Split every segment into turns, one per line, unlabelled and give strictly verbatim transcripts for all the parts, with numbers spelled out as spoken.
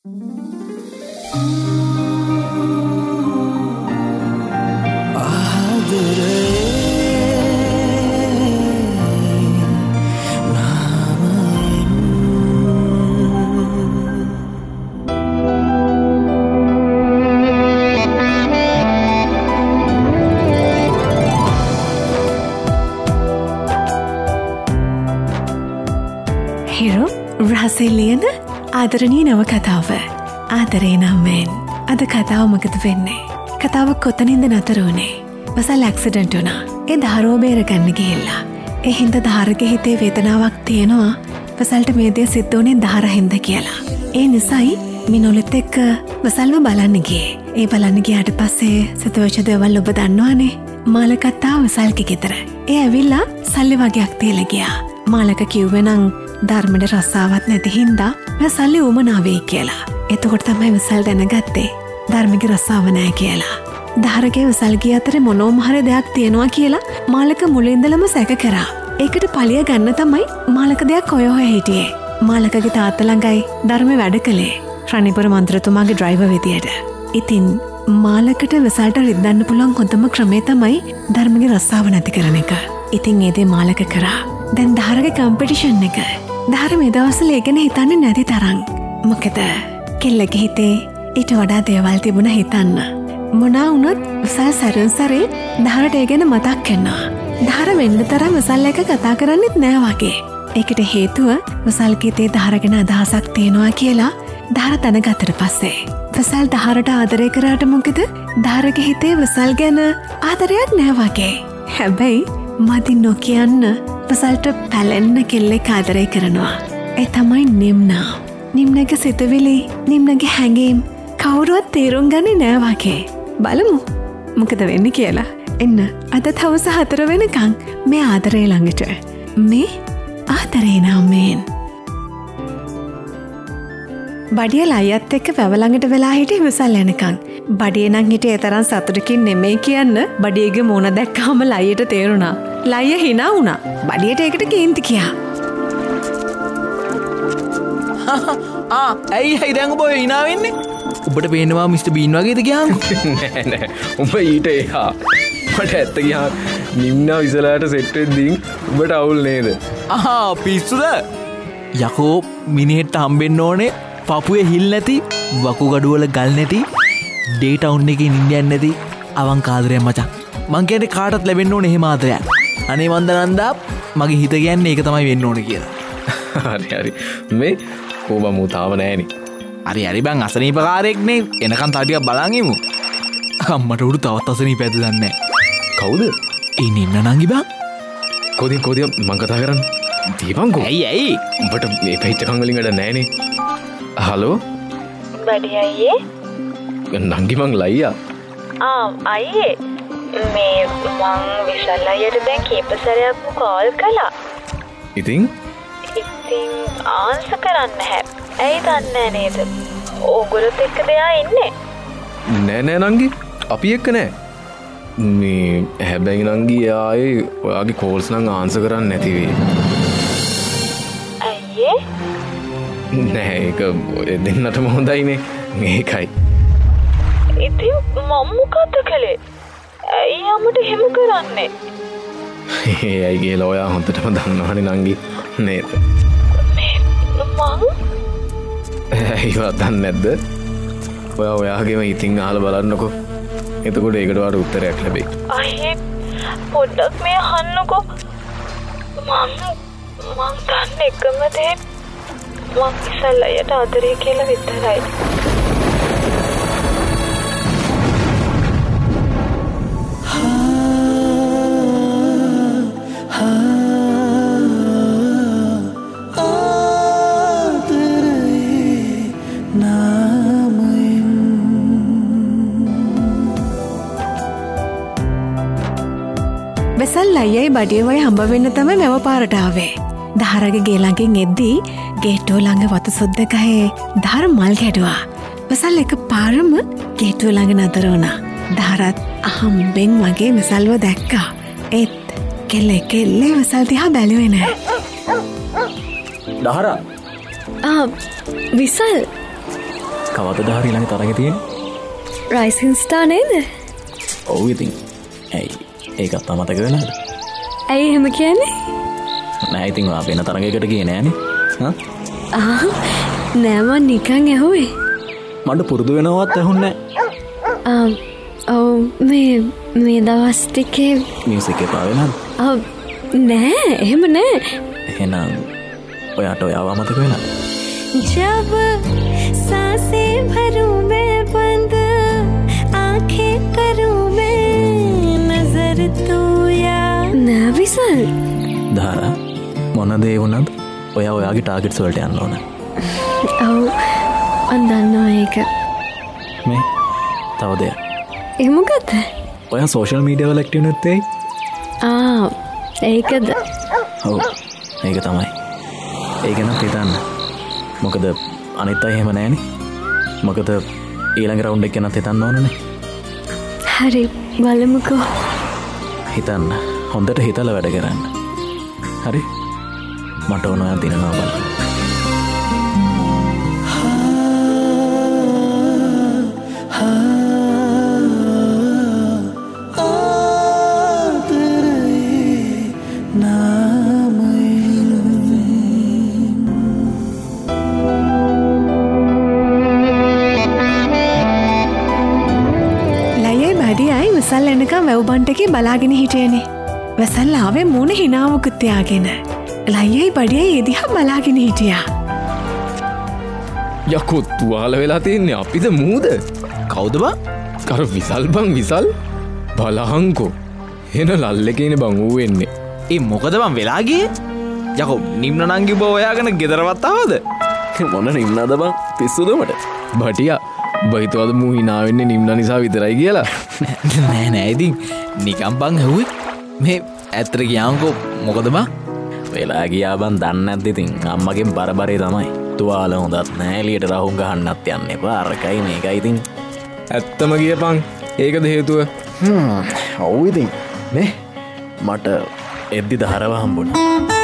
රහසෙල්ලියන ආදරණීය නව කතාව ආදරේ නම් මෙන් අද කතාව මොකද වෙන්නේ? කතාව කොතනින්ද නතර වුනේ? වසල් ඇක්සිඩන්ට් වුණා. ඒ දහරව බේර ගන්න ගිහිල්ලා. ඒ හින්දා දහරගේ හිතේ වේදනාවක් තියෙනවා. වසල්ට මේ දේ සිද්ධ වුනේ දහර හින්දා කියලා. ඒ නිසායි මිනෝලෙත් එක්ක වසල්ව බලන්න ගියේ. ඒ බලන්න ගියාට පස්සේ සිතුවෙච්ච දේවල් ඔබ දන්නවනේ. මාලකත්තා වසල්ගේ ගෙදර. ඒ ඇවිල්ලා සල්ලි වගේක් තියලා ගියා. මාලක කිව්වේ නම් ධර්මයට රස්සාවක් නැති හින්දා මම සල්ලි උමනා වෙයි කියලා. එතකොට තමයි විසල් දැනගත්තේ ධර්මගේ රස්සාව නැහැ කියලා. දහරගේ විසල්ගේ අතරේ මොනෝම හරි දෙයක් තියෙනවා කියලා මාලක මුලින්දලම සැක කරා. ඒකට පලිය ගන්න තමයි මාලක දෙයක් ඔය හොය හිටියේ. මාලකගේ තාත්තා ළඟයි ධර්ම වැඩ කළේ රණිපුර මන්ත්‍රතුමාගේ ඩ්‍රයිවර් විදියට. ඉතින් මාලකට විසල්ට රිද්දන්න පුළුවන් හොඳම ක්‍රමය තමයි ධර්මගේ රස්සාව නැති කරන එක. ඉතින් ඒ දේ මාලක කරා. දැන් දහරගේ කම්පිටිෂන් එක දහර මේ දවස්වල ඒ ගැන හිතන්නේ නැති තරම්. මොකද කෙල්ලගේ හිතේ ඊට වඩා දේවල් තිබුණා හිතන්න. මොනා වුණත් විසල් සැරෙන් සැරේ දහරට ඒ ගැන මතක් කරනවා. දහර වෙන්න තරම් විසල් එක කතා කරන්නෙත් නෑ වගේ. ඒකට හේතුව විසල්ගේ හිතේ දහර ගැන අදහසක් තියෙනවා කියලා දහර දැනගත්තට පස්සේ. විසල් දහරට ආදරය කරාට මොකද දහරගේ හිතේ විසල් ගැන ආදරයක් නෑ වගේ. හැබැයි මදි නොකියන්න වසල්ට පැලෙන්න කෙල්ලෙක් ආදරය කරනවා. ඒ තමයි නිම්නා. නිම්නගේ සිතුවිලි නිම්නගේ හැඟීම් කවුරුවත් තේරුම් ගන්නේ නෑ වගේ. බලමු මොකද වෙන්නේ කියලා. එන්න අද හවස හතර වෙනකන් මේ ආදරේ ළඟට. මේ ආදරේ නාමයෙන්. බඩිය ලයියත් එක්ක වැව ළඟට වෙලා හිටියේ විසල් එනකන්. බඩිය නම් හිටියේ ඒ තරම් සතුටකින් නෙමෙයි කියන්න බඩියගේ මූණ දැක්කම ලයියට තේරුණා. ලයිය hina වුණා. බඩියට ඒකට කේන්ති කියා.
ආ ඇයි ඇයි දැන් ඔබ hina වෙන්නේ? ඔබට පේනවා මිස්ටර් බීන් වගේද කියන්කෝ?
නෑ නෑ. උඹ ඊට එහා. මට ඇත්ත ගියා නිම්නා විසලාට සෙට් වෙද්දී උඹට අවුල් නේද?
ආහා පිස්සුද? යකෝ මිනිහෙට හම්බෙන්න ඕනේ පපුවේ හිල් නැති වකුගඩු වල ගල් නැති ඩේ ටවුන් එකේ නිින්දයක් නැති අවංක ආදරයක් මචං. මං කියන්නේ කාටත් ලැබෙන්න ඕනේ එහෙම ආදරයක්. අනේ වන්දනන්දා මගේ හිත කියන්නේ ඒක තමයි වෙන්න ඕනේ කියලා.
හරි හරි. මේ කොහොම මූ තාම නෑනේ.
හරි හරි බං අසනීපකාරයෙක් නේ. එනකන් තා ටිකක් බලන් ඉමු. අම්මට උඩු තවත් අසනීපයක්ද දන්නේ නැහැ.
කවුද?
ඒ නින්න නංගි බං.
කොදින් කොදින් මං කතා කරන්නේ. දීපංකෝ.
ඇයි ඇයි?
උඹට මේ පැහිච්චකම් වලින් වැඩ නෑනේ. හලෝ.
බඩි අයියේ.
නංගි මං ලයියා.
ආ අයියේ. මේ මං විශාල අයියට දැන් කීප සැරයක්ම කෝල් කළා.
ඉතින්?
ඉතින් ආන්සර් කරන්න නැහැ. ඇයි දන්නේ නේද? ඕගොල්ලොත් එක්ක දෙයා ඉන්නේ.
නෑ නෑ නංගි. අපි එක්ක නෑ. මේ හැබැයි නංගි ආයේ ඔයාගේ කෝල්ස් නම් ආන්සර් කරන්නේ නැති වෙයි.
අයියේ?
නෑ ඒක දෙන්නටම හොඳයිනේ. මේකයි.
ඉතින් මම මොකද කළේ? ඇයි අම්මට එහෙම කරන්නේ?
ඒ අය කියලා ඔයා හොඳටම දන්නවනේ නංගි නේද?
මේ මං
ඒවත් දන්නේ නැද්ද? ඔයා ඔයාගේම ඉතින් අහලා බලන්නකෝ. එතකොට ඒකට වාට උත්තරයක් ලැබෙයි.
අයියේ පොඩ්ඩක් මේ අහන්නකෝ. මම මං දන්නේ එකම දේ මං ඉස්සල්ලායට ආදරේ කියලා විතරයි.
වෙසල් අයියයි බඩිය වයි හම්බ වෙන්න තමයි මෙව පාරට ආවේ. දහරගේ ගේ ළඟින් එද්දී ගේට්ටුව ළඟ වතු සුද්ද ගහේ දහර මල් ගැඩුවා. වෙසල් එක පාරම ගේට්ටුව ළඟ නතර වුණා. දහරත් අහම්බෙන් වගේ වෙසල්ව දැක්කා. ඒත් කෙල්ල කෙල්ලේ වෙසල් දිහා බැලුවේ නෑ.
දහර
ආ විසල්
කවදද හරි ළඟ තරඟ තියෙන
රයිසින් ස්ටාර් නේද?
ඔව් ඉතින් ඇයි ඒකත් අමතක වෙලාද?
ඇයි එහෙම කියන්නේ?
නෑ ඉතින් ඔයා වෙන තරඟයකට ගියේ නෑනේ. හා?
ආ නෑ මං නිකන් ඇහුවේ.
මට පුරුදු වෙනවත් ඇහුන්නේ
නෑ. ඔව් මේ මේ දවස් ටිකේ
මියුසික් එක පාවෙලාද?
ඔව් නෑ එහෙම නෑ.
එහෙනම් ඔයාට ඔයාව අමතක වෙලාද?
जब सांसें भरूं मैं बंद आंखें करूं मैं नजर तू या
නෑ විසල්.
දාරා මොන දේ වුණත් ඔයා ඔයාගේ ටාගට්ස් වලට යන්න ඕන.
ඔව් මං දන්නවා ඒක.
මේ තව දෙයක්.
ඒ මොකද?
ඔයා සෝෂල් මීඩියා වල ඇක්ටිව් නැත්තේ?
ආ ඒකද?
ඔව් ඒක තමයි. ඒක නම් හිතන්න. මොකද අනිත් අය එහෙම නැහනේ. මොකද ඊළඟ රවුන්ඩ් එක ගැනත් හිතන්න ඕනනේ.
හරි බලමුකෝ.
හිතන්න. හොඳට හිතලා වැඩ කරන්න. හරි? මට ඕන ඔයා දිනනවා බලන්න.
වසල් එනකම් වැව්බන්ටකේ බලාගෙන හිටියනේ. වසල් ආවේ මූණ හිනාවකුත් තියාගෙන. ලයියයි බඩියයි ඒ දිහා බලාගෙන හිටියා.
යකෝ තුවාල වෙලා තින්නේ අපිද මූද? කවුද බං? කර විසල් බං විසල්. බලහංකෝ. එන ලල්ලකේනේ බං ඌ වෙන්නේ.
ඒ මොකද බං වෙලා ගියේ? යකෝ නිම්න නංගි බෝ ඔයාගෙන ගෙදරවත් ආවද?
මොන නිම්නද බං? පිස්සුද මට? බටියා බයිතවද මූ හිනා වෙන්නේ නිම්න නිසා විතරයි කියලා.
නෑ නෑ ඉතින් නිකම් බං ඇහුවේ. මේ ඇත්තට ගියාන්කෝ මොකද බං?
වෙලා ගියා බං දන්නේ නැද්ද ඉතින් අම්මගෙන් බරබරේ තමයි. තුවාල හොඳත් නෑ එළියට රහුන් ගහන්නත් යන්න එපා. අරකයි මේකයි ඉතින්. ඇත්තම ගියපන්. ඒකද හේතුව? හ්ම් ඔව් ඉතින් නේ මට එද්දි දහරව හම්බුණා.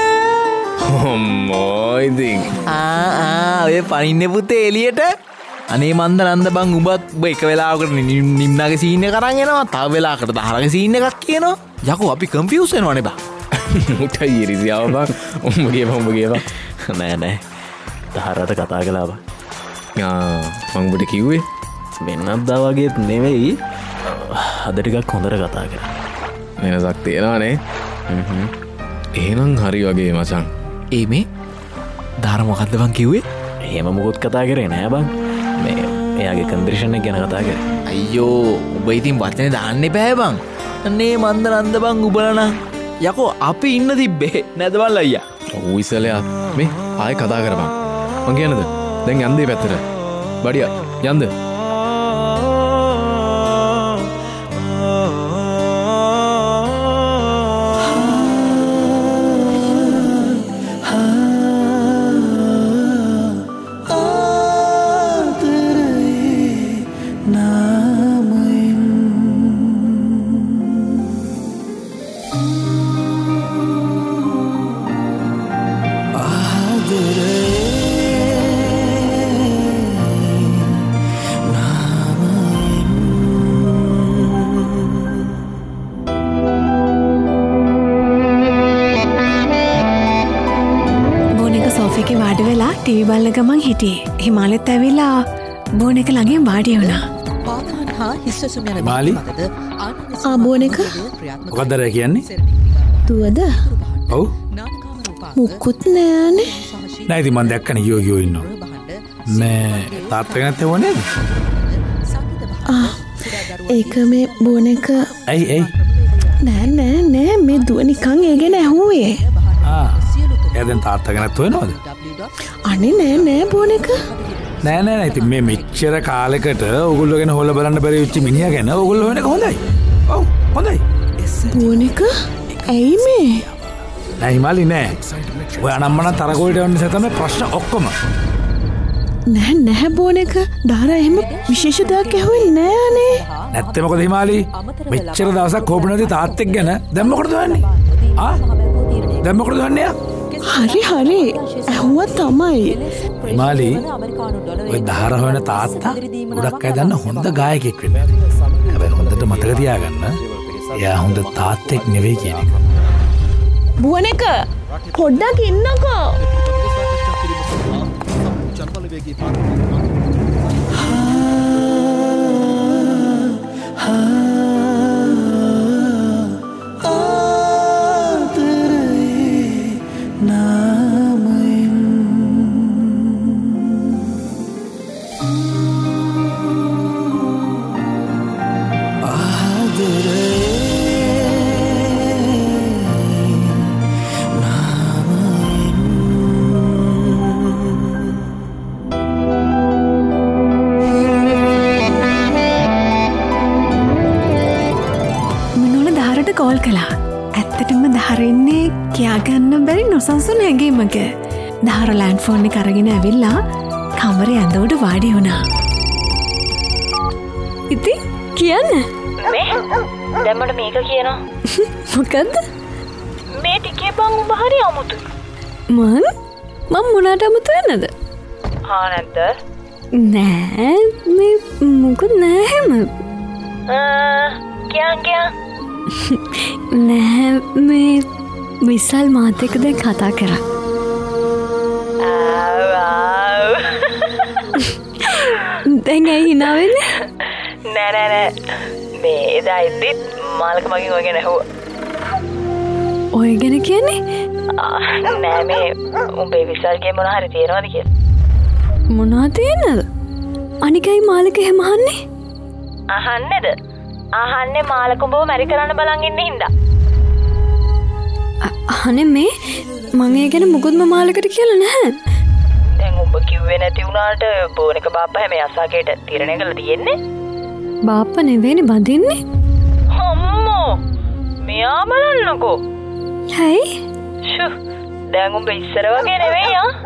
හොම්මෝ ඉතින්
ආ ආ ඔය පනින්නේ පුතේ එළියට. අනේ මන්ද නන්ද බං උඹත් උඹ එක වෙලාවකට නිම්නාගේ සීන් එක අරන් එනවා. තව වෙලාවකට දහරගේ සීන් එකක් කියනවා. යකෝ අපි කන්ෆියුස් වෙනවනේ බං.
මුටයි ඉරිසියාව බං. උඹ ගියපන් උඹ ගියපන්. නෑ නෑ දහරට කතා කළා බං. ආ මං උඹට කිව්වේ වෙනත් දා වගේත් නෙවෙයි. අද ටිකක් හොඳට කතා කරා. වෙනසක් තියෙනවානේ. හ්ම් එහෙනම් හරි වගේ මචං.
ඒ මේ දාර මොකද්ද බං කිව්වේ?
එහෙම මොකොත් කතා කරේ නෑ බං. මේ එයාගේ කන්දිරිෂන් එක ගැන කතා කරේ.
අයියෝ උඹ ඉතින් වචනේ දාන්න එපා බං. අනේ මන්ද නන්ද බං උඹලා නම් යකෝ අපි ඉන්න තිබ්බේ නැද බං අයියා.
ඔව් ඉස්සලයා මේ ආයෙ කතා කරපන්. මං කියන්නද? දැන් යන්නේ පැත්තට. බඩියා යන්න.
ටීවී බලන ගමන් හිටියේ. හිමාලෙත් ඇවිල්ලා බෝන එක ළඟින් වාඩි වුණා.
මාලි
ආ බෝන එක
මොකක්ද රෑ කියන්නේ?
දුවද?
ඔව්
මුකුත් නෑනේ.
නෑ ඉතින් මම දැක්කනේ යෝ යෝ ඉන්නවා. මේ තාත්තා ගැනත් එවෝ නේද?
ආ ඒක මේ බෝන එක
ඇයි ඇයි
නෑ නෑ නෑ මේ දුව නිකන් ඒ ගැන ඇහුවේ.
ආ එයා දැන් තාත්තා ගැනත් හොයනවද?
අනේ නෑ නෑ බෝන එක
නෑ නෑ නෑ ඉතින් මේ මෙච්චර කාලෙකට ඕගොල්ලෝ ගැන හොල බලන්න බැරි වෙච්ච මිනිහා ගැන ඕගොල්ලෝ හොයන එක හොඳයි. ඔව් හොඳයි.
බෝන එක ඇයි මේ?
නෑ හිමාලි නෑ. ඔය අනම්මන තරගොල්ට යන නිසා තමයි ප්‍රශ්න ඔක්කොම.
නෑ නෑ බෝන එක දාරා එහෙම විශේෂ දෙයක් ඇහුවේ නෑ අනේ.
නැත්තේ මොකද හිමාලි? මෙච්චර දවසක් කෝප නැති තාත්තෙක් ගැන දැන් මොකටද හොයන්නේ? ආ දැන් මොකටද හොයන්නේ?
හරි හරි ඇහුව තමයි.
මාලි ඔය දහර හොයන තාත්තා ගොඩක් අය දන්න හොඳ ගායකයෙක් වෙන්න. හැබැයි හොඳට මතක තියාගන්න එයා හොඳ තාත්තෙක් නෙවෙයි කියන එක.
බුවන එක පොඩ්ඩක් ඉන්නකෝ. කෝල් කලා ඇත්තටම දහරෙන්නේ කියාගන්න බැරි නොසන්සුන් හැඟීමක. දහර ලෑන්ඩ් ෆෝන් එක අරගෙන ඇවිල්ලා කමරේ ඇඳවට වාඩි වුණා.
ඉති කියන්න
මේ දැම්මට මේක කියනවා.
මොකක්ද
මේ ටිකේ බං උඹ හරි අමුතුයි.
මං මං මොනාට අමුතු වෙන්නද?
හා නැද්ද?
නෑ මේ මොකුත් නෑ හැම.
කියන් කියන්
නෑ මේ විසල් මාත් එක්ක දැන් කතා කරා. දැන් ඇයි hina වෙන්නේ?
නෑ නෑ නෑ මේ එදා ඉද්දිත් මාලක මගෙන් ඔය ගැන ඇහුවා.
ඔය ගැන කියන්නේ?
නෑ මේ උඹේ විසල්ගේ මොන හරි තියෙනවද කියලා.
මොනවා තියෙනවද? අනිකයි මාලක එහෙම අහන්නේ?
අහන්නේද? අහන්නේ මාලක උඹව මැරි කරන්න බලන් ඉන්නේ හින්දා.
අහන්නේ මේ මං ඒ ගැන මුකුත්ම මාලකට කියලා නැහැ.
දැන් උඹ කිව්වේ නැති වුණාට බෝනික බාප්පා හැම යසාකේට තීරණය කළා තියෙන්නේ.
බාප්පා නෙවෙයිනේ බඳින්නේ.
අම්මෝ මෙයා බලන්නකෝ.
හයි
ෂු දැන් උඹ ඉස්සර වගේ නෙවෙයි ආ.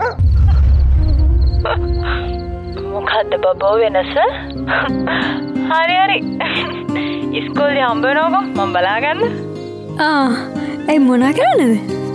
මොකද්ද බබෝ වෙනස? හරි හරි ඉස්කෝලේ හම්බ වෙනවකෝ මම බලාගන්න.
ආ ඒ මොනා කරන්නද?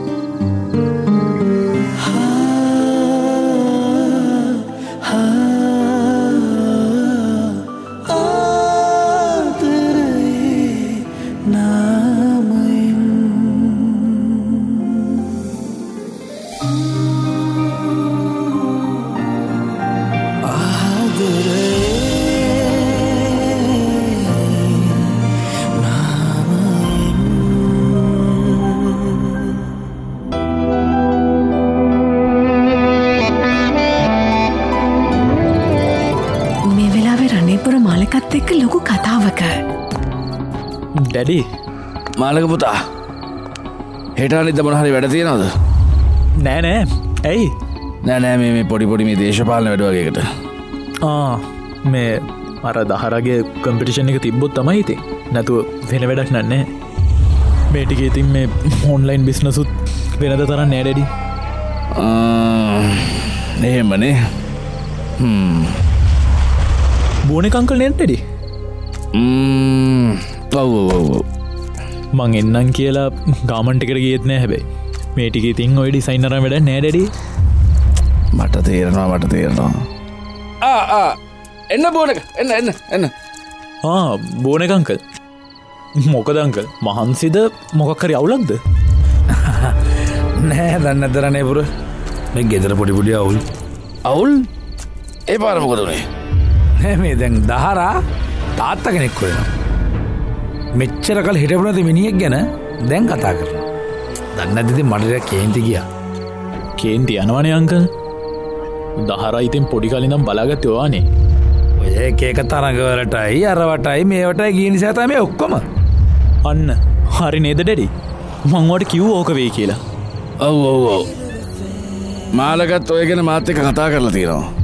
එක්ක ලොකු කතාවක.
ඩැඩි
මාලක පුතා හෙට අනිද්ද මොන හරි වැඩ තියෙනවද?
නෑ නෑ ඇයි?
නෑ නෑ මේ මේ පොඩි පොඩි මේ දේශපාලන වැඩ වගේකට.
ආ මේ අර දහරගේ කම්පිටිෂන් එක තිබ්බොත් තමයි ඉතින්. නැතුව වෙන වැඩක් නෑ. මේ ටික ඉතින් මේ ඔන්ලයින් බිස්නසුත් වෙනද තරම් නෑ ඩැඩි.
ආ එහෙමනේ. හ්ම්
බෝනික අංකල් නේද ඩැඩි?
ම්ම් ඔව් ඔව් ඔව්
මං එන්නම් කියලා ගාමන්ට් එකට ගියෙත් නෑ හැබැයි. මේ ටික ඉතින් ඔය ඩිසයිනර් වැඩ නෑ ඩැඩි.
මට තේරෙනවා මට තේරෙනවා. ආ ආ එන්න බෝනික එන්න එන්න එන්න.
ආ බෝනික අංකල්. මොකද අංකල් මහන්සිද මොකක් හරි අවුලක්ද?
නෑ දන්නේ නැතරනේ පුර. මේ ගෙදර පොඩි පොඩි අවුල්. අවුල්? ඒ පාර මොකද උනේ? නෑ මේ දැන් දහරා තාත්තා කෙනෙක් වෙනවා. මෙච්චර කල් හිටපු නැති මිනිහෙක් ගැන දැන් කතා කරනවා. දන්නේ නැද්ද ඉතින් මට ටිකක් කේන්ති ගියා.
කේන්ති යනවනේ අංකල්. දහරා ඉතින් පොඩි කලින් නම් බලාගත්තේ ඔයානේ.
ඔය එක එක තරඟවලටයි අරවටයි මේවටයි ගිය නිසා තමයි ඔක්කොම.
අන්න හරි නේද ඩැඩි? මං ඔයාලට කිව්වා ඕක වෙයි කියලා.
ඔව් ඔව් ඔව්. මාලකත් ඔය ගැන මාත් එක්ක කතා කරලා තියෙනවා.